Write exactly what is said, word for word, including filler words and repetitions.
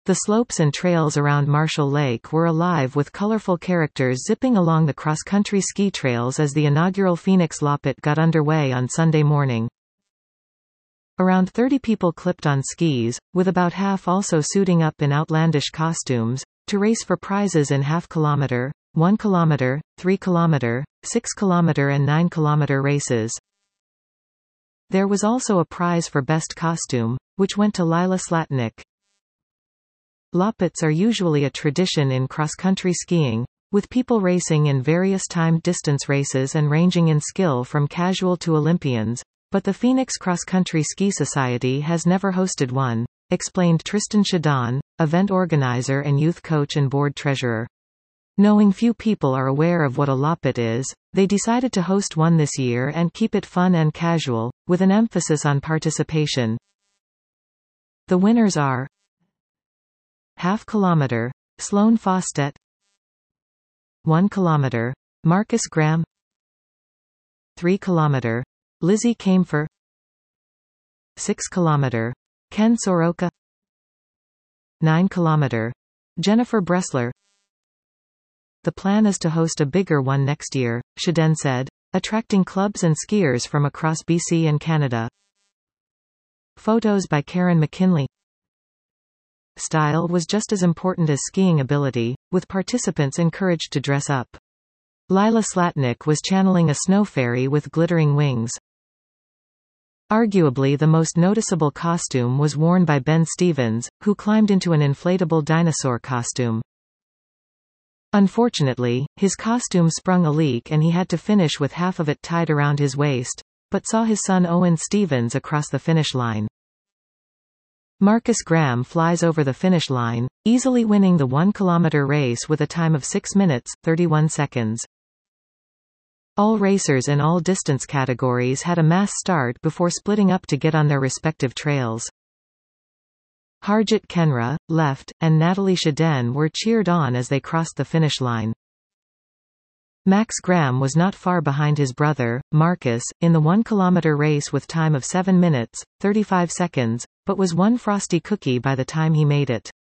The slopes and trails around Marshall Lake were alive with colorful characters zipping along the cross-country ski trails as the inaugural Phoenix Loppet got underway on Sunday morning. Around thirty people clipped on skis, with about half also suiting up in outlandish costumes, to race for prizes in half-kilometer, one-kilometer, three-kilometer, six-kilometer and nine-kilometer races. There was also a prize for best costume, which went to Lila Slatnik. Loppets are usually a tradition in cross-country skiing, with people racing in various timed distance races and ranging in skill from casual to Olympians, but the Phoenix Cross Country Ski Society has never hosted one, explained Tristan Shadon, event organizer and youth coach and board treasurer. Knowing few people are aware of what a Loppet is, they decided to host one this year and keep it fun and casual, with an emphasis on participation. The winners are half kilometer, Sloan Fostet; one kilometer, Marcus Graham; three kilometer, Lizzie Kaempfer; six kilometer, Ken Soroka; nine kilometer, Jennifer Bressler. The plan is to host a bigger one next year, Shadon said, attracting clubs and skiers from across B C and Canada. Photos by Karen McKinley. Style was just as important as skiing ability, with participants encouraged to dress up. Lila Slatnik was channeling a snow fairy with glittering wings. Arguably the most noticeable costume was worn by Ben Stevens, who climbed into an inflatable dinosaur costume. Unfortunately, his costume sprung a leak and he had to finish with half of it tied around his waist, but saw his son Owen Stevens across the finish line. Marcus Graham flies over the finish line, easily winning the one-kilometer race with a time of six minutes, thirty-one seconds. All racers in all distance categories had a mass start before splitting up to get on their respective trails. Harjit Kenra, left, and Natalie Shadon were cheered on as they crossed the finish line. Max Graham was not far behind his brother, Marcus, in the one-kilometer race with time of seven minutes, thirty-five seconds, but was one frosty cookie by the time he made it.